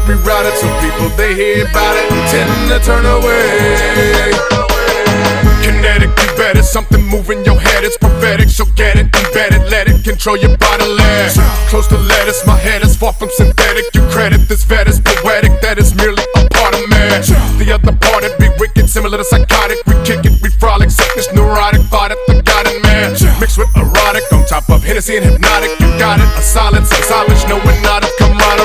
rerouted, so people they hear about it and tend to turn away. Kinetic, you bet it, something moving your head, it's prophetic, so get it, embed it, let it control your bodily. Close to lettuce, my head is far from synthetic. You credit this vet as poetic, that is merely a part of me. The other part, it be wicked, similar to psychotic. We kick it, we frolic, sickness, neurotic, thought at the God in man. Mixed with erotic, on top of Hennessy and hypnotic. You got it, a silence, knowing not a